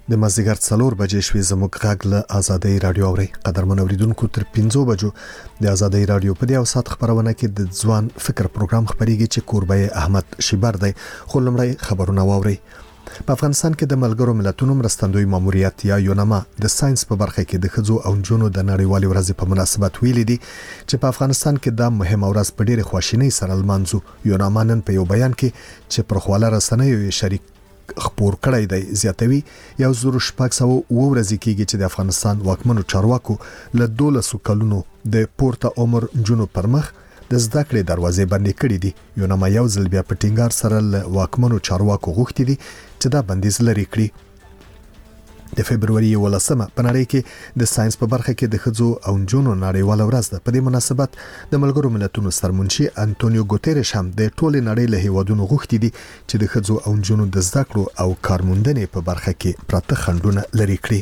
د مازیګر 4 بجې شوې زموږ غږ له آزادۍ رادیو اوري. قدرمن اوریدونکو تر 5 بجو د آزادۍ رادیو په دې اوسات خبرونه کې د ځوان فکر پروګرام خبريږي چې کوربه احمد شیبر دی. خو لمړی خبرونه واوري. په افغانستان کې د ملګرو ملتونو مرستندوی ماموریت یا یوناما د ساينس په برخه کې د خځو او نجونو د نړیوالې ورځې په مناسبت ویلي دي چې په افغانستان کې د مهم ورځ په ډېر خواشینۍ سره لمانځو. یوناما نن په یو بیان کې چې پر خواله رسنیو شریک خبر کړی دی زیاتوي 1600 ورځې کېږي چې د افغانستان واکمنو چارواکو له 12 کلونو د پورته عمر جنو پر مخ د زده کړې دروازې بندې کړې دي. یوناما یو ځل بیا په ټینګار سره له واکمنو چارواکو غوښتي دي چې دا بندیز لري کړي. د فبرवरी 11 په نړۍ کې د ساينس په برخه کې د خځو او نجونو نړیواله ورځ ده. په دې مناسبت د ملګرو ملتونو سرمنشي انټونیو ګوتيريش هم د ټولې نړۍ له هیوادونو غوښتي دي چې د خځو او نجونو د زده کړو او کارموندنې په برخه کې پراته خنډونه لري کړي.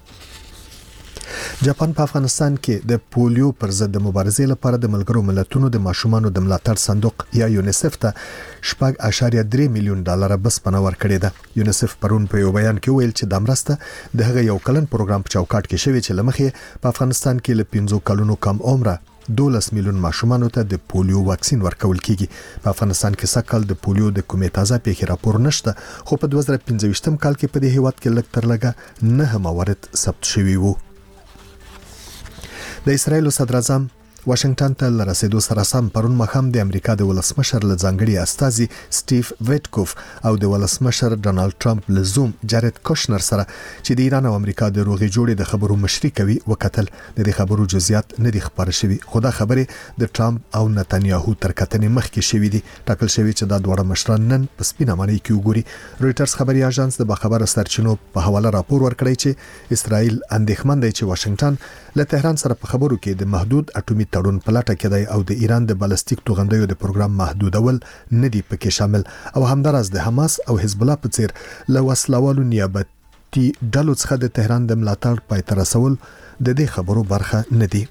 جاپان په افغانستان کې د پولیو پر ضد د مبارزې لپاره د ملګرو ملتونو د ماشومانو د ملاتړ صندوق یا یونیسف ته $8.3 میلیون بسپنه ورکړې ده. یونیسف پرون په یو بیان کې ویل چې د مرسته د هغه یو کلن پروګرام په چوکاټ کې شوی چې لمخې په افغانستان کې له 15 کلونو کم عمره 12 میلیون ماشومانو ته د پولیو واکسین ورکول کیږي. په افغانستان کې سکهال د پولیو د کومې تازه پیښې راپور نشته، خو په 2015 کال کې په دې هیواد کې لږ تر لږه 9 موارد ثبت شوي وو. د اسرایل صدر اعظم واشنگټن ته لرسېدو سره سم پرون مخام د امریکا د ولسمشر له ځانګړي استازي سټیف ویټکوف او د ولسمشر ډونالد ټرمپ له زوم جارد کوشنر سره چې د ایران او امریکا د روغې جوړې د خبرو مشري کوي وکتل. د دې خبرو جزئیات نه دي خبر شوي، خو دا خبره د ټرمپ او نتنیاهو تر کتنې مخکې شوې دي. ټاکل شوی چې دا دوه مشران نن په سپینه معنی کې وګوري. رويټرز خبري اژانس د باخبره سرچینو په حواله راپور ورکړی چې اسرایل اندېښمن دی چې واشنگټن له تهران سره په خبرو کې د محدود اټومي تړون په لټه کې دی او د ایران د بالستیک توغندیو د پروګرام محدودول نه دی پکې شامل او همدارس د حماس او حزب الله په څیر له وسلوالو نیابتي ډلو څخه د تهران د ملاتړ پای ته رسول د دې خبرو برخه نه دی.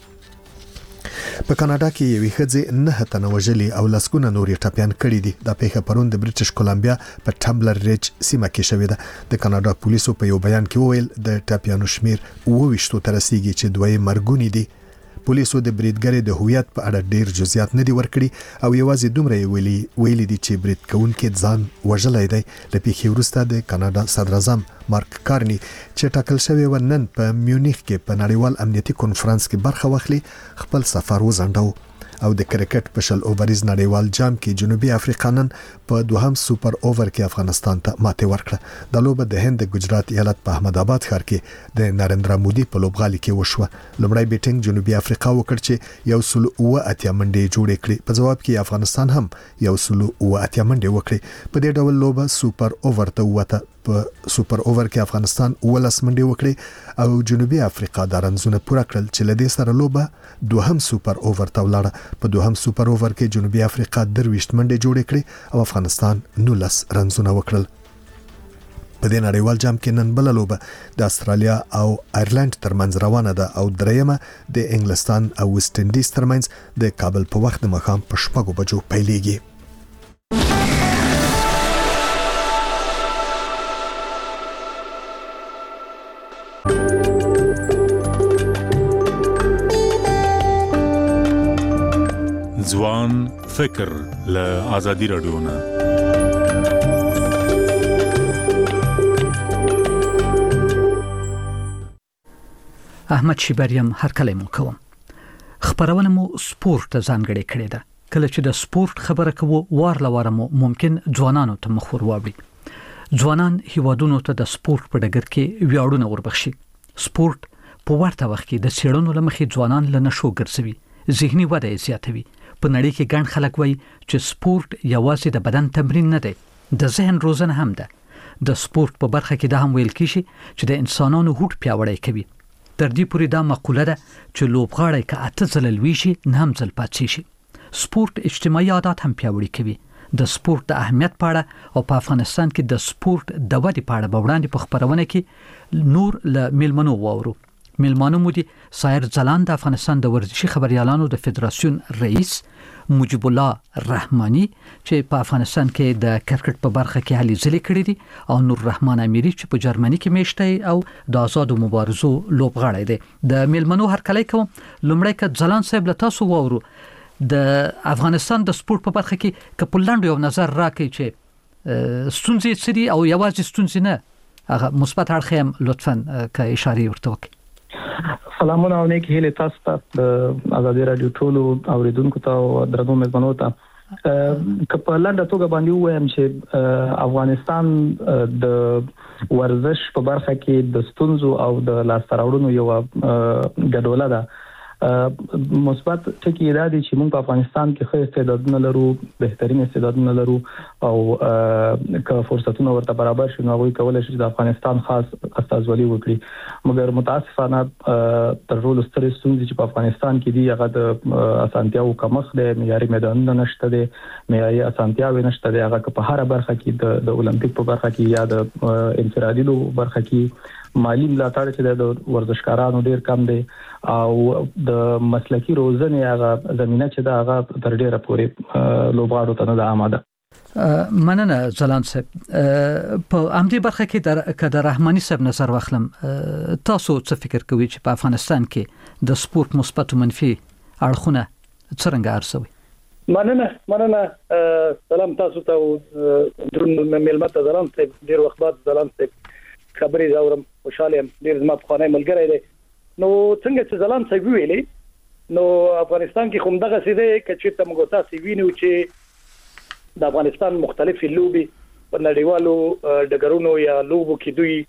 په کاناډا کې یوې ښځې 9 تنه وژلي او لسګونه نورې ټپيان کړي دي. دا پیښه پرون د بریټیش کولمبیا په ټمبلر ریج سیمه کې شوې ده. د کاناډا پولیسو په یو بیان کې وویل د ټپيانو شمیر 22 تر رسیدي چې دوی مرګونی دي. پولیسو د بریدګرې د هویت په اړه ډیر جزئیات نه دي ورکړي او یوازې دومره ویلي دي چې برید کوونکي ځان وژلای دی. د پیښې وروسته د کاناډا صدر اعظم مارک کارني چې ټاکل شوی و نن په میونخ کې په نړیوال امنیتي کانفرنس کې برخه واخلي خپل سفر وځنډاو. او د کرکټ په شل اوورز نړیوال جام کې جنوبي افریقا نن په دوهم سوپر اوور کې افغانستان ته ماته ورکړه. د لوبه د هند ګجرات ایالت په احمد آباد ښار کې د نریندرا مودي په لوبغالي کې وشوه. لومړی بیټینګ جنوبي افریقا وکړ چې 108 منډې جوړې کړې. په جواب کې افغانستان هم 108 منډې وکړې. په دې ډول لوبه سوپر اوور ته وته. په سوپر اوور کې افغانستان 19 منډې وکړې او جنوبي افریقا د رنزونه پوره کړل چې لدې سره لوبه دوهم سوپر اوور ته ولاړه. په دوهم سوپر اوور کې جنوبي افریقا 23 منډې جوړې کړې او افغانستان 19 رنزونه وکړل. په دې نړیوال جام کې نن بل لوبه د استرالیا او آیرلند ترمنځ روانه ده او دریمه د انګلستان او ویسټ انډیز ترمنځ د کابل په وخت د مخام په 6 بجو پیلېږي. ځوان فکر له آزادي رادیو نه. احمد شیبریم هر کله مو کوم. خبرونه مو سپورت ته ځانګړې کړې ده. کله چې د سپورت خبره کوو وار لواره مو ممکن ځوانانو ته مخور واوړي. ځوانان هیوادونو ته د سپورت په ډګر کې ویاړونه وربخشي. سپورت په ورته وخت کې د سیړنو لمخې ځوانان له نشو ګرځوي، ذهني وده یې زیاتوي. په نړۍ کې ګڼ خلک وایي چې سپورت یوازې د بدن تمرین نه دی، د ذهن روزنه هم ده. د سپورت په برخه کې دا هم ویل کیږي چې د انسانانو هوډ پیاوړی کوي. تر دې پورې دا مقوله ده چې لوبغاړی که 8 ځله لوی شي 9 ځل پاتې شي. سپورت اجتماعي عادات هم پیاوړي کوي. د سپورت د اهمیت په اړه او په افغانستان کې د سپورت د ودې په اړه وړاندې په خبرونه کې نور له میلمنو واورو. میلمانو مو دي سایر ځلان د افغانستان د ورزشي خبريالانو د فدراسیون رئیس مجيب الله رحماني چې په افغانستان کې د کرکټ په برخه کې هلي ځلې کړې دي او نور رحمان اميري چې په جرمني کې میشته او د آزاد مبارزو لوبغاړی دی د میلمنو هرکلی کوم لومړی که ځلان صاحب له تاسو وورو د افغانستان د سپورت په برخه کې کپلند یو نظر راکړي چې ستونزې سری او یوازې ستونزې نه هغه مثبت اړخ هم لطفاً که اشاره ورته وکړي. سلامونه او نیک هیله تاسو ته د ازادي رادیو ټولو اوریدونکو ته او درنو مېلمنو ته په لنډه توګه باندې وایم چې افغانستان د ورزش په برخه کې د ستونزو او د لاسته راوړنو یو ګډوله ده. مثبت ټکی دا دی چې موږ په افغانستان کې ښه استعدادونه لرو، بهترین استعدادونه لرو او که فرصتونه ورته برابر شي نو هغوی کولای شي د افغانستان خاص استازولي وکړي. مګر متاسفانه تر ټولو سترې ستونزې چې په افغانستان کې دي هغه د اسانتیاو کمښت دی، معیاري میدانونه نشته دي، معیاري اسانتیاوې نشته دي. هغه که په هر برخه کې د اولمپیک په برخه کې یا د انفرادي لوبو برخه کې مالی ملاتړ چې د ورزشکارانو ډیر کم دی او د مسلکی روزنې هغه زمينه چې دا هغه تر ډیره پورې لوبغاړو ته نه آماده. مننه ځلان صاحب. په امدی برخه کې د رحماني صاحب نظر واخلم، تاسو څه فکر کوئ چې په افغانستان کې د سپورت مثبت او منفي اړخونه څنګه ارسوي؟ مننه سلام تاسو ته درون ملمت ځلان صاحب، ډیر وخت بعد ځلان صاحب خبرې زاورم، خوشاله يم، ډیر زما په خانه ملګری دی. نو څنګه چې ځلان صاحب ویلې نو افغانستان کې کوم دغه سیده کچې ته موږ تاسو وینو چې د افغانستان مختلفې لوبي په نړیوالو ډګرونو یا لوبو کې دوی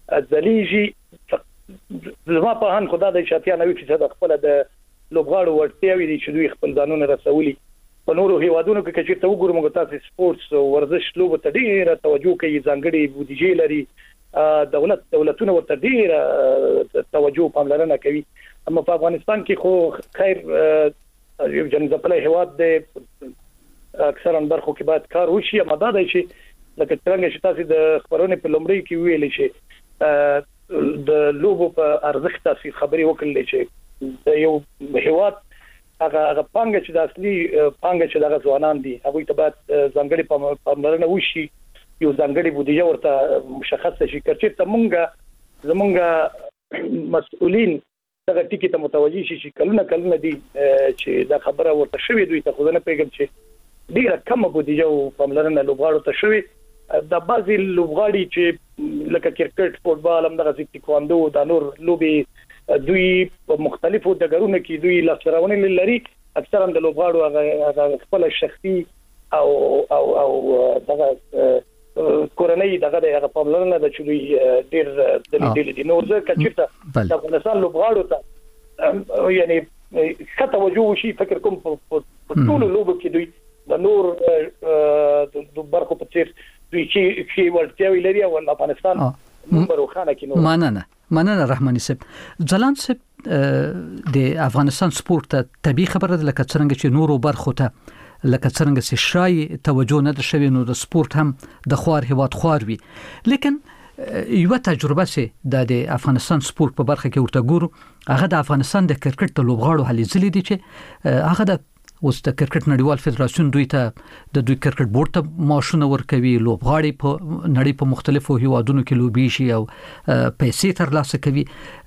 ځلیږي. زما په هان خدای د 90% خپل د لوبغاړو ورتیاوي دي چې دوی خپل ځانونه رسولي. په نورو هیوادونو کې چې ته وګورم موږ تاسو سپورتس او ورزش لوبو ته ډیره توجه کوي، ځانګړي بودیجه لري، دولتونه ورته ډیره توجه پاملرنه کوي. اما په افغانستان کې خو خیر یو جنځپلې هیواد دی، اکثرا برخو کې باید کار وشي. اما دا دی چې لکه څنګه چې تاسو د خبرونې په لومړی کې ویلې چې د لوبو په ارزښت تاسو خبرې وکړلې چې د یو هیواد هغه پانګه چې د اصلي پانګه چې د ځوانان دي هغه ته باید ځانګړي پاملرنه وشي، یو ځانګړي بودیجه ورته مشخص شي. کچې ته زمونږ مسؤلین دغه ټکی ته متوجي شي چې کلونه دي چې دا خبره ورته شوې دوی ته خو نه پیګم چې ډیره کم بودیجه او پاملرنه لوبغاړو ته شوې. د بعضي لوبغاړي چې لکه کرکټ، فوتبال، هم دغه تایکواندو، د نور لوبي دوی په مختلفو ډګرونو کې دوی لاسته لري. اکثرا د لوبغاړو هغه خپل شخصي او دغه کورنۍ دغه د پاملرنه د چوي ډیر د لیدل دي. نو ځکه چې د افغانستان لوبغاړو ته یعنی ښه توجه وشي، فکر کوم په ټول لوبو کې دوی د نور د برخو په څیر دوی چې ورتیاوي لري او افغانستان نمبر وخانه کې. مننه رحماني صاحب. ځلان صاحب د افغانستان سپورت ته طبي خبره ده لکه څنګه چې نورو برخو ته لکه څنګه چې شای توجه نه شوی نو د سپورت هم د خوار هواد خوار وي. لیکن یو تجربه سه د افغانستان سپورت په برخه کې ورته ګورو، هغه د افغانستان د کرکټ د لوبغاړو هلي ځلې دي چې هغه د اوس د کرکټ نړیوال فدراسیون دوی ته د دوی کرکټ بورډ ته معاشونه ورکوي، لوبغاړي په نړۍ په مختلفو هیوادونو کې لوبي شي او پیسې ترلاسه کوي.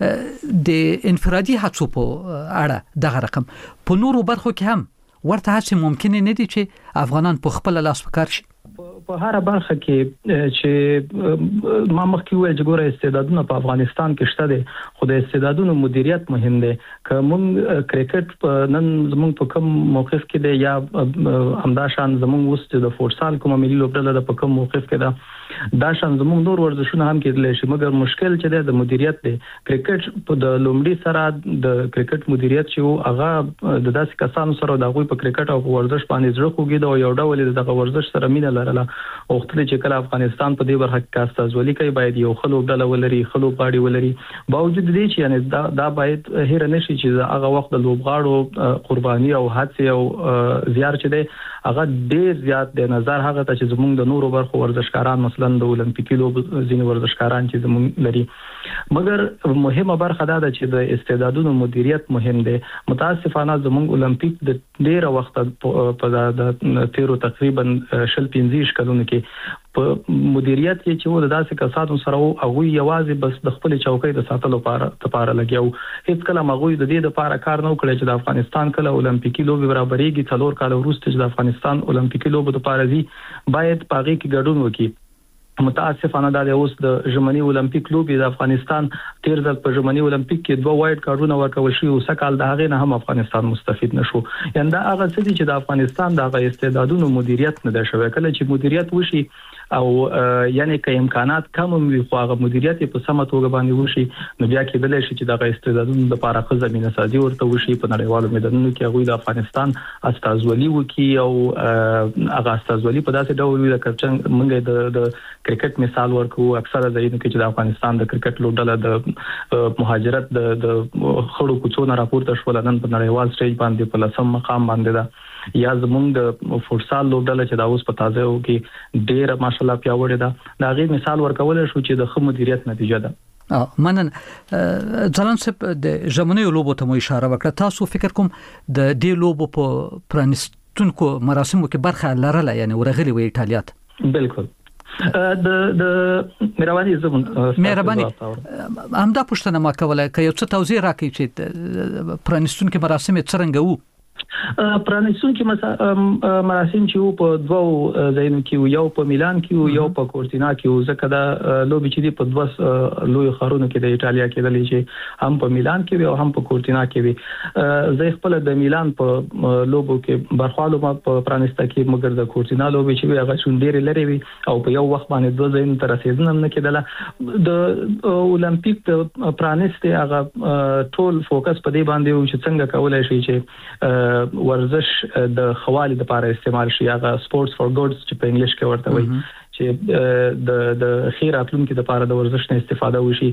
د انفرادي هڅو په اړه دغه رقم په نورو برخو کې هم ورته هڅه ممکن نه دي چې افغانان په خپل لاس وکړ شي. په هر برخه کې چې ما مخکې ویل چې ګوره استعدادونه په افغانستان کې شته دي، خو د استعدادونو مدیریت مهم دی. که مونږ کرکټ نن زمونږ په کوم موقف کې دی یا همدا شان زمونږ وست د فوټسال کومه ملي لوبډله د په کوم موقف کې ده، دا شان زمونږ نور ورزشونه هم کېدلی شي. مګر مشکل چې د مدیریت دی. کرکټ په د لومړي سره د کرکټ مدیریت چې هغه د داسې کسانو سره د هغوی په کرکټ او ورزش باندې زړه خوږي دا یو ډول دغه ورزش سره مینه لرله. وختونه چې کله افغانستان په دې برخه کې استازولي کوي باید یو خلو ډله ولري، خلو باډي ولري. باوجود دې چې یعنی دا باید هیر نشي چې هغه وخت د لوبغاړو قرباني او هڅه او زیار چې دی هغه ډیر زیات د نظر هغه ته چې زموږ د نورو برخو ورزشکاران مثلا مثلا د اولمپیکي لوبو ځینې ورزشکاران چې زموږ لري مګر مهمه برخه دا ده چې د استعدادونو مدیریت مهم دی متاسفانه زموږ اولمپیک د ډیره وخت په د تیرو تقریبا 15 کلونو کې په مدیریت کې چې و د داسې کسانو سره او یوازې بس د خپل چوکۍ د ساتلو لپاره لګیاو هیڅ کله مغوی د دې لپاره کار نه وکړي چې د افغانستان کله اولمپیکي لوبي برابرېږي 4 کال وروسته چې د افغانستان اولمپیکي لوبو لپاره دي باید پاغي کې ګډون وکړي متاسفانه دا اوس د ژمنی اولمپیک لوبي د افغانستان تیر ځل په ژمنی اولمپیک کې 2 وایډ کارډونه ورکول شي او سکهال د هغه نه هم افغانستان مستفید نشو یعنی دا هغه څه چې د افغانستان د استعدادونو مدیریت نه ده شوی کله چې مدیریت وشي او یعنی که امکانات کم وي خو هغه مدیریت په سمه توګه باندې وشي نو بیا کې بلې شي چې د استعدادونو لپاره ښه زمينه سازي ورته وشي په نړیوالو میدانونو کې هغه د افغانستان استازولي وکي او هغه استازولي په داسې ډول وي لکه څنګه د کرکټ مثال ورکو اکثره ځایونو کې چې د افغانستان د کرکټ لوبډله د مهاجرت د خړو کوڅو راپورته شول نن په نړیوال سټیج باندې په لسم مقام باندې ده یا زمونږ د فوټسال لوبډله چې دا اوس په تازه او کې ډېر ماشالله پیاوړې ده دا غي مثال ورکول شو چې د خو مدیریت نتیجه ده منن ځلان سپ د ژمنې لوبو ته مو اشاره وکړه تاسو فکر کوم د دې لوبو په پرانستونکو مراسمو کې برخه لرله یعنی ورغلي وي ایتالیات بالکل د مهرباني همدا پوښتنه ما کوله که یو څه توضیح راکړئ چې پرانستونکو مراسم څنګه وو پرانستونکو مراسم چې په دوو ځایونو کې یو په میلان کې یو په کورتینا کې ځکه دا لوبي چې په دوه لوی ښارونو کې د ایتالیا کې دلې چې هم په میلان کې او هم په کورتینا کې وي زه خپل د میلان په لوبو کې برخوالو ما په پرانسته کې مګر د کورتینا لوبي چې هغه شونډېر لري وي او په یو وخت باندې دوه ځایونو ته رسیدنه نه کېدله د اولمپیک د پرانسته هغه ټول فوکس په دې باندې و چې څنګه کولای شي چې ورزش د خوالي لپاره استعمال شي هغه سپورتس فور ګډز چې په انګلیش کې ورته وایي چې د خیر اتلونکو لپاره د ورزش نه استفاده وشي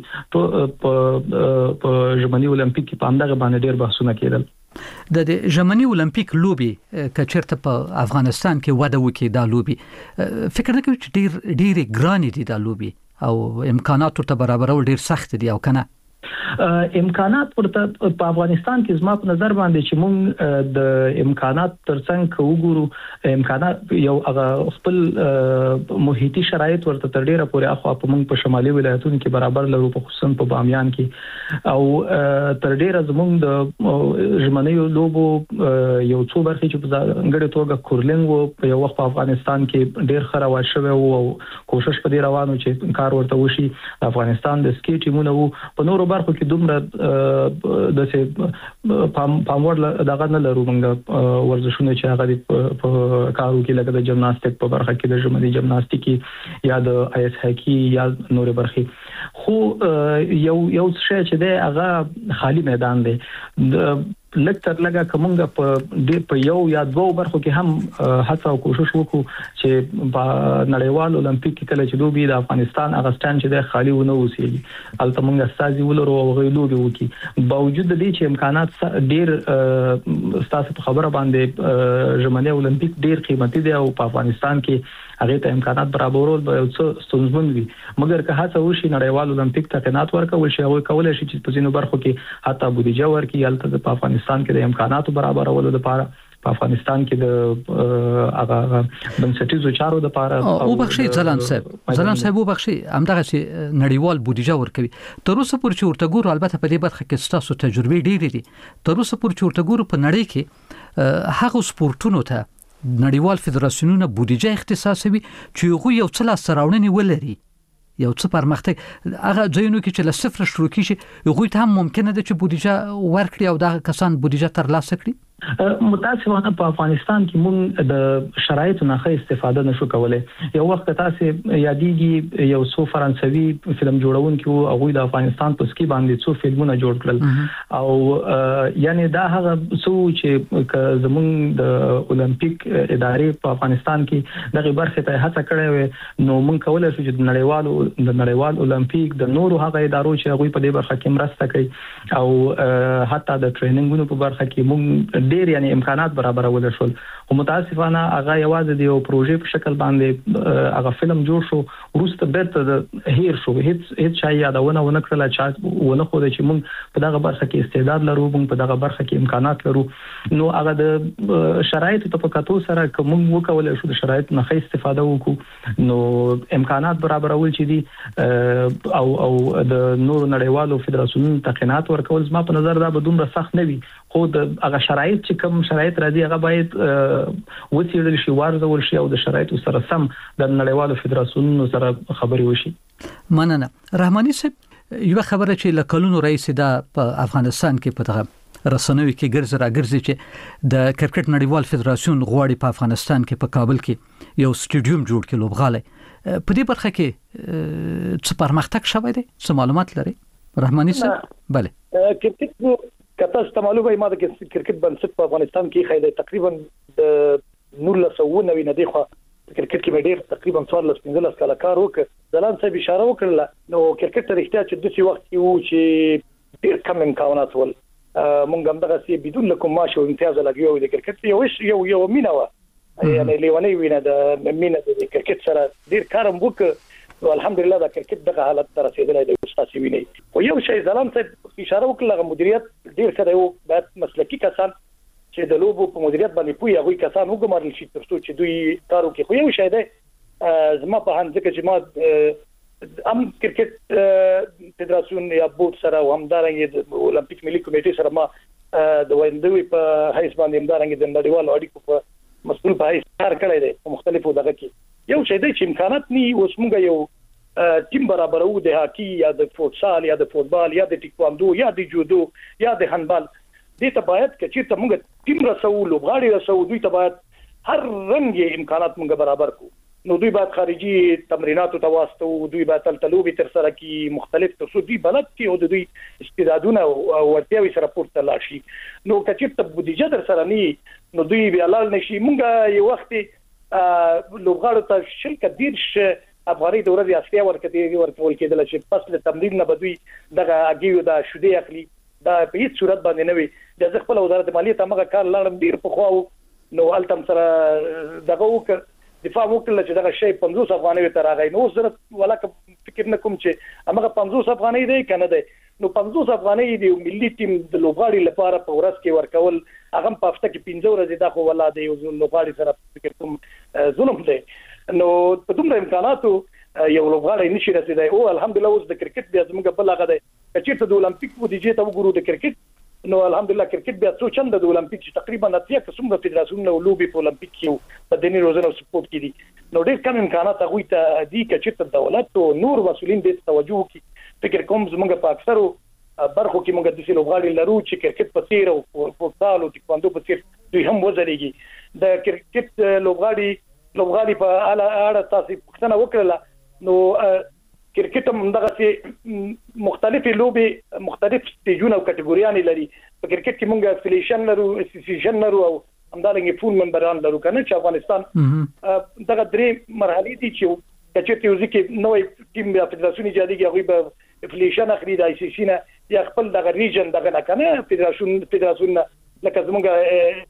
په ژمنی اولمپیک کې په همدغه باندې ډېر بحثونه کېدل د ژمنی اولمپیک لوبي کچرته په افغانستان کې وده وکړي دا لوبي فکر نه کوي چې ډېر ګران دي دا لوبي او امکانات ته برابرول ډېر سخت دي او کنه امکانات ورته په افغانستان کې زما په نظر باندې چې مونږ د امکانات ترڅنګ وګورو امکانات یو هغه خپل محیطي شرایط ورته تر ډیره پورې اخوا په مونږ په شمالي ولایتونو کې برابر لرو په خصوصا په بامیان کې او تر ډیره زمونږ د ژمنۍ لوبو یو څو برخې چې په ځانګړې توګه کورلینګ او په یو وخت په افغانستان کې ډیر خراب شوی او کوشش په دې روانو چې کار ورته وشي افغانستان د سکی ټیمونه وو په نورو برخو کې دومره د څه پاموړ دغه نه لرو موږ ورزشونه چې هغه په کارو کې لکه د جمناستیک په برخه کې د ژمنۍ جمناستیکي یا د آیس هاکی یا نور برخې خو یو شی چې دی هغه خالی میدان دی لکتر لګه کومګه په یو یا دوه برخو کې هم هڅه او کوشش وکړو چې په نړیوال اولمپیک کې کله چې لوبي د افغانستان هغه ستان چې د خالی ونه وسیږي البته موږ استازي ولرو او غوښلو وکړي باوجود د دې چې امکانات ډیر ستاسو په خبره باندې ژمنۍ اولمپیک ډیر قیمتي دی او په افغانستان کې هغه ته امکانات برابرول به یو څه ستونزمن وي مګر که هڅه وشي نړیوال اولمپیک ته قناعت ورکول شي او کولای شي چې په ځینو برخو کې حتی بودیجه ورکړي البته په افغانستان کې د امکاناتو برابرولو لپاره په افغانستان کې د هغه بنسټیزو چارو لپاره او بخشي ځلان صاحب وبخشي همدغه چې نړیوال بودیجه ورکوي تر اوسه پورې چې ورته ګورو البته په دې برخه کې تاسو تجربه ډېرې دي تر اوسه پورې چې ورته ګورو په نړۍ کې هغه سپورتونو ته نړیوال فدراسیونونه بودیجه اختصاصوي چې هغه یو څه لاس راوړنې ولري یو څه پرمختګ هغه ځایونو کې چې له صفر شروع کیږي هغه ته هم ممکنه ده چې بودیجه ورکړي او دا کسان بودیجه ترلاسه کړي متاسفانه په افغانستان کې مونږ د شرایطو نه ښه استفاده نشو کولای یو وخت تاسو یادېږي یو څو فرانسوي فلم جوړونکي او هغه د افغانستان په سکی باندې څو فلمونه جوړ کړل او یعنی دا هغه څو چې زمونږ د اولمپیک ادارې په افغانستان کې دغه برخه ته هڅه کړې و نو مونږ کولای شو چې د نړیوال اولمپیک د نورو هغه ادارو چې هغه په دې برخه کې مرسته کوي او حتی د ټریننګونو په برخه کې مونږ ډېر یعنی امکانات برابرول شول خو متاسفانه هغه یوازې د یو پروژې په شکل باندې هغه فلم جوړ شو ورسته بیرته هیر شو هیڅ شای یادونه ونه کړل چې ونه خو د چې موږ په دغه برخه کې استعداد لرو موږ په دغه برخه کې امکانات لرو نو هغه د شرایطو په کتو سره کوم وکول شو د شرایط نه استفاده وکړو نو امکانات برابرول چې دي او د نور نړیوالو فدراسیونونو تقنینات ورکول زما په نظر دا به دومره سخت نه وي خو د هغه شرایط چې کوم شرایط راځي هغه باید وڅېړل شي وارزول شي او د شرایطو سره سم د نړیوالو فدراسیونونو سره خبري وشي. مننه. رحماني صاحب یو خبره چې لکلونو رئیس دا په افغانستان کې په دغه رسنوي کې ګرځي چې د کرکټ نړیوال فدراسیون غواړي په افغانستان کې په کابل کې یو سټیډیوم جوړ کړي لوبغاله په دې برخه کې څه پرمختګ شوی دی څه معلومات لري رحماني صاحب؟ بله کرکټ کته ست معلومه ما د کرکټ بنسټ په افغانستان کې خایله تقریبا د 1990 نه دی خو کرکټ کې ډېر تقریبا 14 کال کار وکړ ځلان صاحب اشاره وکړه نو کرکټ ته احتیاج د څه وخت یو چې ډېر کم امکانات ول مونږ هم دغه سي بدون کوم معاش او امتیاز لګیو د کرکټ یو مینا و یعنی لیونی وینه د مینا د کرکټ سره ډېر کارم وکړ نو الحمدلله دا کرکټ دغه حالت ته رسیدلی دی استاد ویني خو یو شی ځلان صاحب اشاره وکړه مدیریت ډېر ښه دی او باید مسلکی کسان چې د لوبو په مدیریت باندې پوي هغه کسان وګمارل شي ترڅو چې دوی کارو کې خو یو شی دی زما په هان ځکه چې ما ام کرکټ فدراسیون یا بورډ سره او همدارنګه د اولمپیک ملي کمیټې سره ما د ویندوی په هیڅ باندې همدارنګه د نړیوالو اړیکو په مسؤل په هیڅ کار کړی دی په مختلفو دغه کې یو شی دی چې امکانات ني اوس موږ یو ټیم برابرو د هاکی یا د فوتسال یا د فوتبال یا د ټیکواندو یا د جودو یا د هاندبال دې ته باید چې ته موږ ټیم رسو لوبغاړي رسو دوی ته باید هر رنګ امکانات موږ برابر کو نو دوی باید خارجي تمریناتو ته واسطو دوی باید تلتلوبي تر سره کی مختلف ترڅو دوی بلد کی او دوی استعدادونه او ورتیاوي سره پورته لاشي نو کچې ته بودیجه در سره ني نو دوی بیا لال نشي موږ یو وخت لوبغاړو ته شرکت دیرش افغاني د ورځې اصلي ورکول کېدل چې پس له تمرین نه بدوي دغه اګیو دا شوده اخلي دا په هیڅ صورت باندې نه وي د خپل وزارت مالیه ته مګه کار لاړم ډیر په خواو نو التم سره دغه وک دفاع وکړل چې دغه شی 50 افغاني تر راغی نو زه ولاک فکر نه کوم چې هغه 50 افغاني دی کنه دی نو 50 افغاني دی ملي ټیم د لوبغاړي لپاره په ورځ کې ورکول هغه په هفته کې 15 ورځې دا خو ولا دی لوبغاړي سره فکر کوم ظلم دی نو په دومره امکاناتو یو لوبغاړی نشي رسیدای او الحمدلله اوس د کرکټ بیا زموږ په لغه دی چې ته د اولمپیک بودیجه ته وګورو د کرکټ نو الحمدلله کرکټ بیا څو چنده د اولمپیک چې تقریبا اتیا قسم د فدراسیون او لوبي په اولمپیک کې په دني روزنه او سپورت کې دي نو ډېر کم امکانات هغه ته دي چې ته دولت او نور مسولین دې توجه کوي فکر کوم زموږ په اکثرو برخو کې موږ د سیلو غاړي لرو چې کرکټ په تیر او فوتبال او ټیکواندو په تیر دوی هم وزريږي د کرکټ لوبغاړي په اړه تاسو پوښتنه وکړه نو کرکټ هم دغه مختلفې لوبي مختلف سټیجونه او کټګوریانې لري په کرکټ کې موږ افیلیشن لرو اسوسییشن لرو او همدارنګه فول ممبران لرو کنه چې افغانستان دغه درې مرحلې دي چې یو ځکه نوې ټیم د فدراسیون ایجادي هغه به افیلیشن اخلي د آی سی سی نه یا خپل دغه ریجن دغه نه کنه فدراسیون لکه زموږ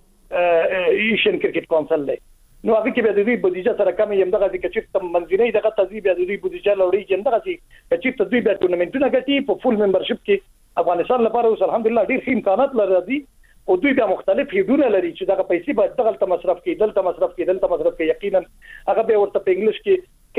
ایشین کرکټ کونسل دی نو هغه کې به د دې بودیجه سره کم یم دغه چې تم منځنۍ دغه تذیب د دې بودیجه لوري چې دغه چې ته دوی به ټورنمنټونه ګټي په فول ممبرشپ کې افغانستان لپاره اوس الحمدلله ډیر ښه امکانات لري او دوی به مختلف هډونه لري چې دغه پیسې به دغه مصرف کې دلته مصرف کې یقینا هغه به ورته په انګلیش کې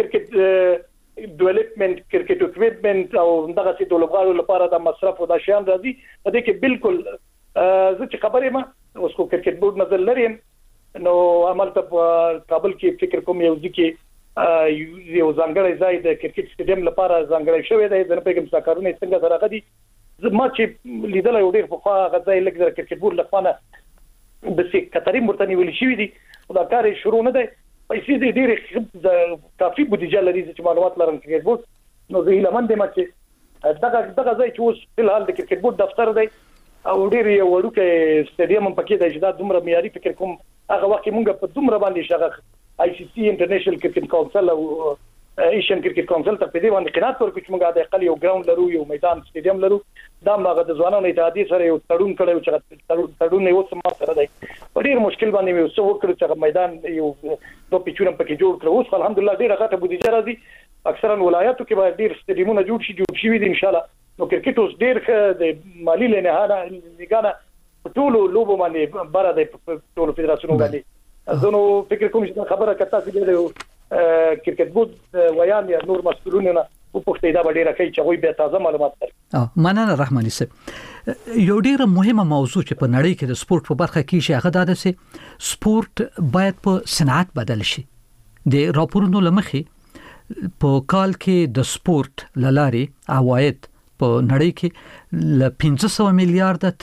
کرکټ ډیولپمنٹ کرکټ اکوپمنٹ او دغه چې د لوبغاړو لپاره د مصرف او د شیان راځي په دې کې بالکل زه چې خبرې ما اوس کو کرکټ بورډ نظر لري نو عمل ته کابل کې فکر کوم یو ځکه یو ځانګړی ځای د کرکټ سټیډیم لپاره ځانګړی شوی دی د نپېګم ساکارونه څنګه سره غدي زما چې لیدل یو ډېر په خوا غځای لګ د کرکټ بورډ لخوانه د سي قطري مرتنی ویل شوی دی دا کار شروع نه دی پیسې دې ډېر کافي بودیجه لري چې معلومات لرم کرکټ بورډ نو زه لمن دې ما چې دغه ځای چې اوس په حال د کرکټ بورډ دفتر دی او ډېر یو وړوکی سټیډیم هم پکې دی چې دا دومره معیاري فکر کوم هغه وخت مونږ په دومره باندې شغه آی سی سی انټرنیشنل کرکټ کونسل او ایشین کرکټ کونسل ته په دې باندې قناعت ورکړو چې موږ د اقل یو ګراوند لرو یو میدان سټیډیم لرو دا موږ د ځوانانو اتحادیې سره یو تړون کړو چې تړون یې اوس ما سره دی په ډیر مشکل باندې یو څه وکړو چې میدان یو دوه پیچونه پکې جوړ کړو اوس الحمدلله ډیره غټه بودیجه راځي اکثرا ولایتو کې به ډیر سټیډیمونه جوړ شي دي ان شاء الله نو کرکټ اوس ډیر د مالی لنهانه لګانه ټول لوبو باندې بار د ټول فدراسیون باندې زنو فکر کوم چې خبره کته چې د کرکټ بورډ ویان یا نور مسؤلینونه په پښتو دا ډیره کوي چې غوي به تازه معلومات لري مننه رحماني صاحب یو ډیره مهمه موضوع چې په نړۍ کې د سپورت په برخه کې شي هغه دا چې سپورت باید په صنعت بدل شي د راپورونو لمخې په کال کې د سپورت لاري عواید په نړۍ کې ل 1500 میلیارډ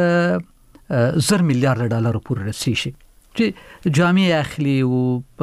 تر 1000 میلیارډ ډالر پورې رسیږي چې جامع اخلي او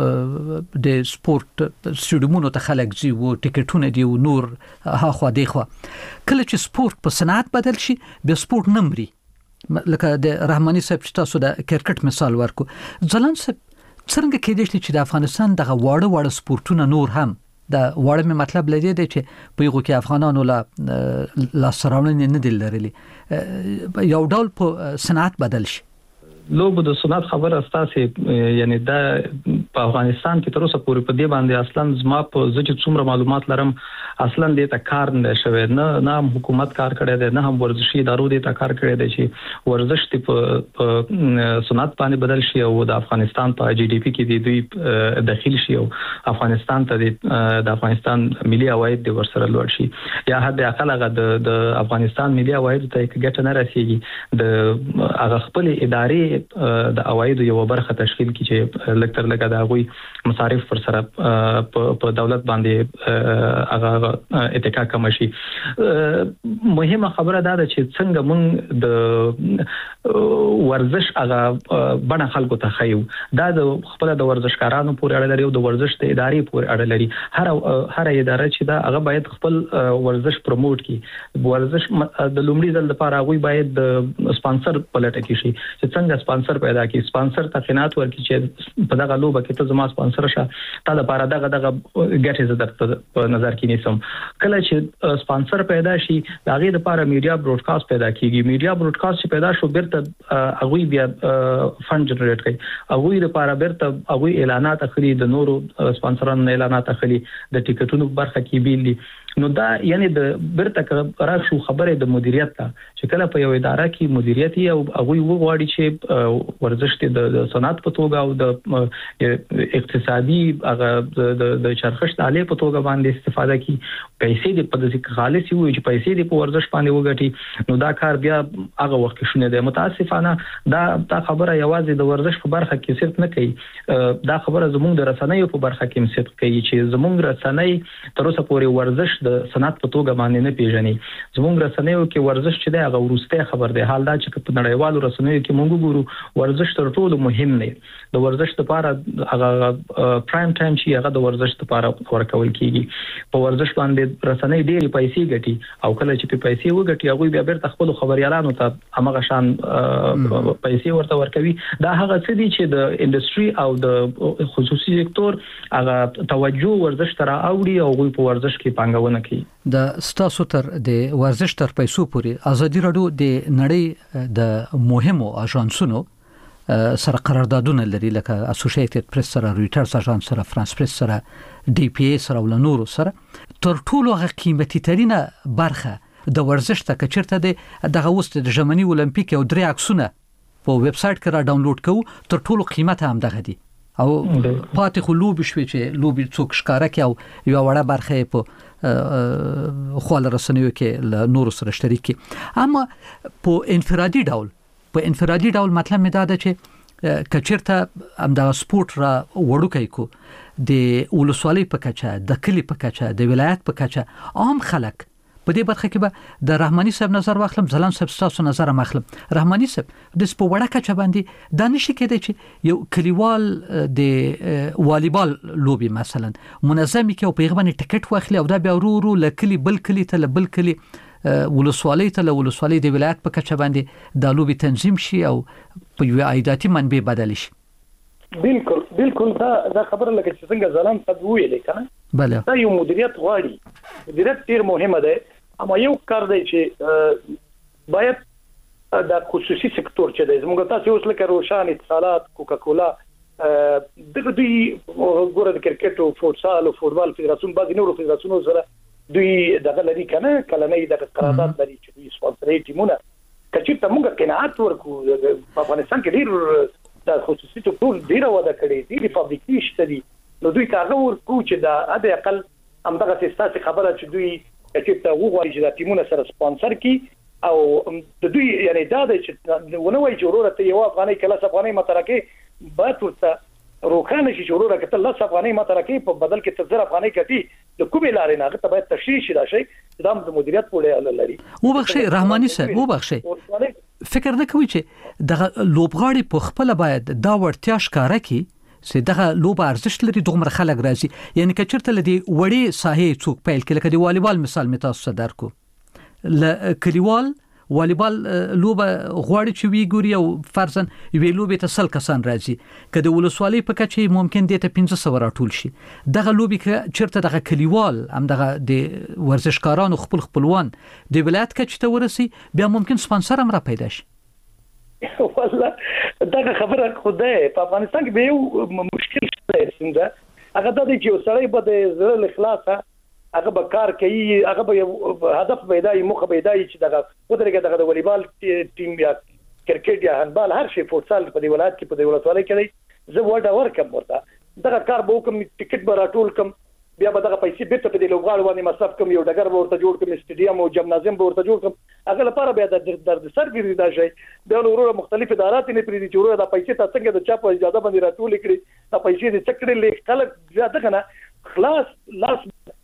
د سپورت سټیډیومونو ته خلک زی او ټیکټونه دی او نور هاخوا دیخوا کله چې سپورت په صنعت بدل شي به سپورت نمري لکه د رحماني صاحب چې تاسو د کرکټ مثال ورکو ځلان صاحب څنګه کېدای شي چې د افغانستان دغه واړه سپورتونه نور هم د واړه مطلب لري چې په یو کې افغانانو لا سراونې نه دي لرلې یو ډول په صنعت بدل شي لوب د صنعت خبره اساسه یعنی دا په افغانستان کې تر اوسه پورې په دې باندې اصلا زما په ځکه څومره معلومات لرم اصلا دې ته کار نه شوی نه حکومت کار کړی دی نه هم ورزشي ادارو دې ته کار کړی دی چې ورزش په صنعت باندې بدل شي او د افغانستان په جی ډي پی کې د دوی داخل شي او افغانستان ته د افغانستان ملي عواید د ورسره لوړ شي یا حد اقل هغه د افغانستان ملي عواید ته ګټه نه رسیږي د هغه خپل ادارې د عواید یو برخه تشکیل کی چې لکتر لګا د غوي مصارف پر سره په دولت باندې هغه اتکا کم شي مهمه خبره دا ده چې څنګه مونږ د ورزش هغه بڼه خلکو ته خایو دا د خپل د ورزشکارانو پورې اړه لري او د ورزش د ادارې پورې اړه لري هر اداره چې دا هغه باید خپل ورزش پروموټ کړي ورزش د لومړي ځل لپاره غوي باید د سپانسر پلټ کې شي چې څنګه سپانسر پیدا کی سپانسر ته قناعت ورکړي چې په دغه لوبه کې ته زما سپانسر شه تا د لپاره دغه ګټه زده په نظر کې نیسم کله چې سپانسر پیدا شي هغه د لپاره میډیا براډکاسټ پیدا کیږي میډیا براډکاسټ چې پیدا شو بیرته هغه بیا فند جنریټ کوي هغه د لپاره بیرته هغه اعلانات اخلي د نورو سپانسرانو اعلانات اخلي د ټیکټونو برخه کې بیلي نو دا یعنی د بیرته راشو خبره د مدیریت ته چې کله په یو اداره کې مدیریت او هغه وغواړي چې ورزش د صنعت په توګه او د اقتصادي هغه د چرخش د اله په توګه باندې استفاده کوي پیسې د پدې خالص وي چې پیسې د ورزش باندې وګټي نو دا کار بیا هغه وخت شونه دی متاسفانه دا خبره یوازې د ورزش په برخه کې صرف نه کوي دا خبره زموږ د رسنیو په برخه کې هم صرف کوي چې زموږ رسنۍ تر اوسه پورې ورزش د صنعت په توګه باندې نه پیژني زموږ رسنیو کې ورزش چې د هغه ورسته خبر دی حال دا چې په نړیوالو رسنیو کې موږ ګورو ورزش تر ټولو مهم دی د ورزش لپاره هغه پرایم ټایم چې هغه د ورزش لپاره ورکول کیږي په ورزش باندې رسنۍ ډېری پیسې ګټي او کله چې په پیسې وګټي هغه بیا بیرته خپل خبريالانو ته هغه شان پیسې ورته ورکوي دا هغه څه دي چې د انډستری او د خصوصي سکتور هغه توجه ورزش تر اوړي او غوي په ورزش کې پانګونه کوي د ستاسو تر د ورزش تر پیسو پورې ازادي راډیو د نړۍ د مهمو اژانسونو سره قراردادونه لري لکه اسوسییټډ پریس سره رويټرز اژانس سره فرانس پریس سره ډي پی ای سره ولنورو سره تر ټولو هغه قیمتي ترينه برخه د ورزش ته کچرته دغه وست د ژمنی اولمپیک او درې عکسونه په ویب سټ کې را ډاونلوډ کوو تر ټولو قیمته هم دغه دي او پاتې خو لوب شوي چې لوب څوک ښکارا کوي او یو وړه برخه په خپل رسنیو کې له نورو سره شریکي اما په انفرادي ډول مطلب می دا ده چې کچرته امدا سپورت را وړوکای کو د ولسوالۍ په کچه د کلی په کچه د ولایت په کچه عام خلک په دې برخه کې به د رحماني صاحب نظر واخلم ځلان صاحب تاسو نظر مخلم رحماني صاحب د سپوړه کچه باندې د نشي کېدای چې یو کلیوال د والیبال لوبي مثلا منظمي کې او پیغمبري ټیکټ واخلي او دا بیا ورو لکلی بل کلی ته بل کلی ولسوالۍ ته ولسوالۍ د ولایت په کچه باندې د لوبي تنظیم شي او په یو عایداتي منبع بدل شي بالکل دا خبره لکه چې څنګه ځلان ته ویلې کنه بله دا یو مدیریت غواړي مدیریت ډیر مهمه ده اما یو کار دی چې باید دا خصوصي سکتور چې د زموږ تاسو اوس لکه روشان اتصالات کوکاکولا دغه دوی ګوره د کرکټ او فوتسال او فوتبال فدراسیون بعض نورو فدراسیونو سره دوی دغه لري کنه کلنۍ د قرارداد لري چې دوی سپانسري ټیمونه کچې ته موږ قناعت ورکو په افغانستان کې ډیر د خصوصي سکتور ډیر وده کړې دي فابریکې شته دي نو دوی کاغه ورکو چې دا د اقل همدغه سیستم خبره چې دوی چې ته وګورئ چې د ټیمونو سره سپانسر کی او د دوی یعنی دا چې ونه وایي چې ورته یو افغاني کله افغاني مترکه به ورته روخانه شي ضرورت کته الله افغاني مترکه په بدل کې تزر افغاني کتي د کومې لارې نه ته باید تشریح شي دا شي د مدیریت په اړه لري و بخښي رحماني صاحب و بخښي فکر نه کوي چې د لوبغاړي په خپل باید دا ورتیا ښکارا کی چې دغه لوب ارزښت لري دومره خلک راځي یعنی کچرته لدی وړي ساحې څوک پیل کله کدي والیبال مثال می تاسو درکو ل کلیوال والیبال لوب غواړي چې وی ګوري او فرضاً وی لوبې ته سل کسان راځي کله ولسوالۍ په کچې ممکن دي ته 1500 راټول شي دغه لوبې ک چرته دغه کلیوال هم دغه د ورزشکارانو خپلوان د ولایت کچې ته ورسي بیا ممکن سپانسر هم را پیدا شي والله دا خبره خوده په افغانستان کې به یو مشکل شته څنګه هغه د دې چې سړی به د زړه اخلاصه هغه به کار کوي هغه به هدف پیدای مخه پیدای چې دغه ودرګه دغه والیبال ټیم یا کرکټ یا هاندبال هر شي فوتسال په دی ولایت کې په دی ولایت کې زه وړه ورکم ورته دغه کار به کوم ټیکټ به راټول کم بیا به دغه پیسې بیرته په دی لوبغاړو باندې مصرف کوم یو ډګر به ورته جوړ کوم سټیډیم او جمنازیم به ورته جوړ کوم هغه لپاره بیا د سرګری دا شي د نورو مختلف ادارات نه پریدي چې ورته پیسې تاسو څنګه د چا په اجازه باندې راټول کړي دا پیسې د چکرې لیک خلک زیاته کنه خلاص لاس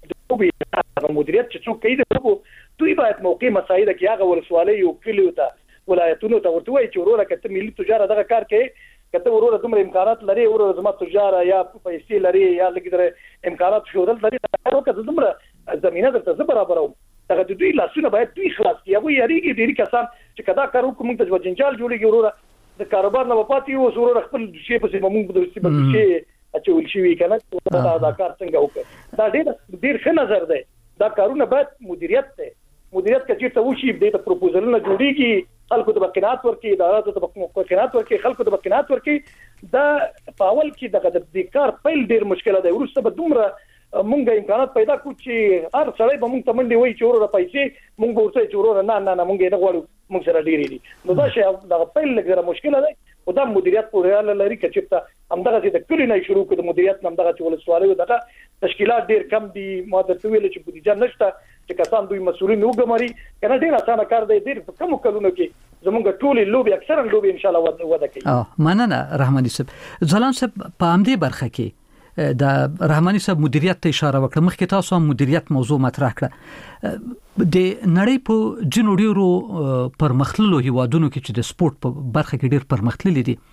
مدیریت چې څوک کوي دوی باید موقع مساعده کې هغه ولسوالۍ او کلیو ته ولایتونو ته ورته وایي چې وروره کته ملي تجارت دغه کار کوي کته وروره دومره امکانات لري وروره زما تجارت یا پیسې لري یا لګیدره امکانات شودل لري هغه کته دومره زمينه درته برابرو دغه دوی لاسونه باید دوی خلاص کړي او یریږي ډیری کسان چې کدا کارو کوم ته جنجال جوړيږي وروره د کاروبار نه پاتې او وروره خپل شی په سیمه موږ د شي اچول شي کنه دا کار څنګه وکړي دا ډیر ښه نظر دی دا کارونه باید مدیریت کې چې وشي د پروپوزلونه جوړیږي خلکو ته قناعت ورکړي اداراتو ته قناعت ورکړي خلکو ته قناعت ورکړي دا په اول کې د کار پیل ډیر مشکل دی ورسته به دومره مونږ امکانات پیدا کوو چې هر سړی به مونږ ته منډي وایي چې ورو پیسې مونږ ورته چې ورو نه مونږ نه غواړو مونږ سره ډیری دي نو دا شی دا پیل لږه مشکل دی او دا مدیریت پورې لري چې همدغه چې د کلی نه شروع کړي مدیریت همدغه چې ولسوالۍ دغه تشکیلات ډیر کم دي ما درته ویل چې بودیجه نشته چې کسان دوی مسؤلین وګماري کنه ډیر اسانه کار دی ډیر کم کلونو کې زمونږ ټولې لوبي اکثرا لوبي ان شاء الله وده کوي مننه رحماني صاحب ځلان صاحب په همدې برخه کې د رحماني صاحب مدیریت ته اشاره وکړه مخکې تاسو هم مدیریت موضوع مطرح کړه د نړۍ په جنوډیرو پرمختللو هیوادونو کې چې د سپورت په برخه کې ډیر پرمختللي دي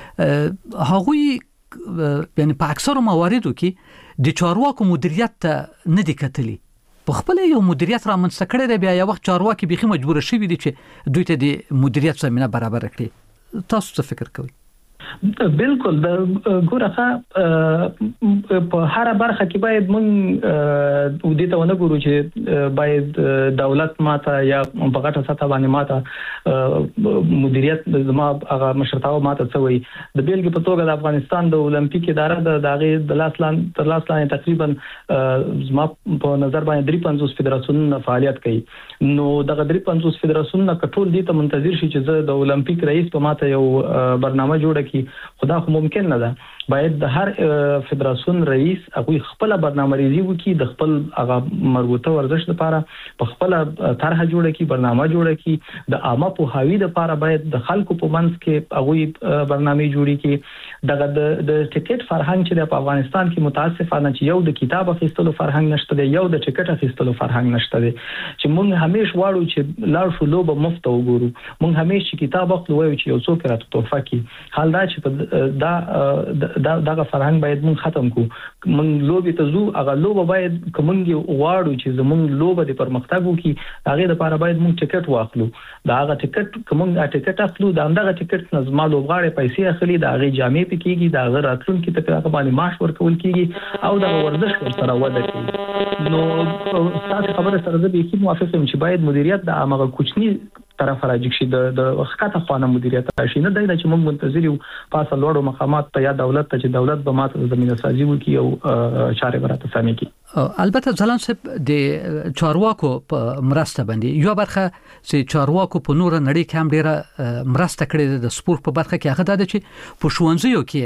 هغوی یعنی په اکثرو مواردو کې د چارواکو مدیریت ته نه دي کتلي په خپل یو مدیریت را منځته کړی دی بیا یو وخت چارواکي بيخي مجبور شوي دي چې دوی ته د مدیریت زمينه برابر کړي تاسو څه فکر کوئ بالکل د ګورخه په هر برخه کې باید مونږ د دې ته ونګورو چې باید دولت ماته یا په غټه سطح باندې ماته مدیریت زما هغه مشرتاو ماته څوي د بیلګې په توګه د افغانستان د اولمپیک اداره د دغه د لاس لاندې تقریبا زما په نظر باندې 53 فدراسیونونه فعالیت کوي نو دغه 53 فدراسیونونه کټول دي ته منتظر شي چې زه د اولمپیک رئیس په ماته یو برنامه جوړ کړم خدا خو ممکن نه ده باید د هر فدراسیون رئیس هغه خپل برنامه ریزي وکړي د خپل هغه مربوطه ورزش لپاره په خپل طرحه جوړه کړي برنامه جوړه کړي د عامه پوهاوی لپاره باید د خلکو په منځ کې هغه برنامه جوړي کړي دغه د ټیکټ فرهنګ چې په افغانستان کې متاسفانه چې یو د کتاب اخیستلو فرهنګ نشته دی یو د ټیکټ اخیستلو فرهنګ نشته دی چې موږ همیش واړو چې لاړ شو لوبه مفت وګورو موږ همیش کتاب اخلو وایو چې یو څوک راته تحفه کوي حال دا چې دغه فرهنګ باید موږ ختم کړو موږ لوبي ته زو هغه لوبه باید کومنګ غواړو چې زموږ لوبه د پرمختګ وکي هغه لپاره باید موږ ټیکټ واخلو دا هغه ټیکټ کومنګ ټیکټ اخلو دا هغه ټیکټ نظم لوبغاړي پیسې اخلي دا هغه جامې پکېږي دا هغه راتلونکي ته هغه باندې معاش ورکول کیږي او دا ورزش ورسره وده کوي نو تاسو خبره سره د به موافق یم چې باید مدیریت د هغه کوچنی طرف راځي چې د وخته خوانه مدیریت راشي نه دی چې موږ منتظر یو پاسه لوړو مقامات ته یا دولت ته چې دولت به ماته زمينه سازي وکړي او چارې براته سمې کړي البته ځلان صاحب د چارواکو په مرسته باندې یو برخه چې چارواکو په نور نړۍ کې هم ډیره مرسته کړې د سپورت په برخه کې هغه د چې په ښوونځیو کې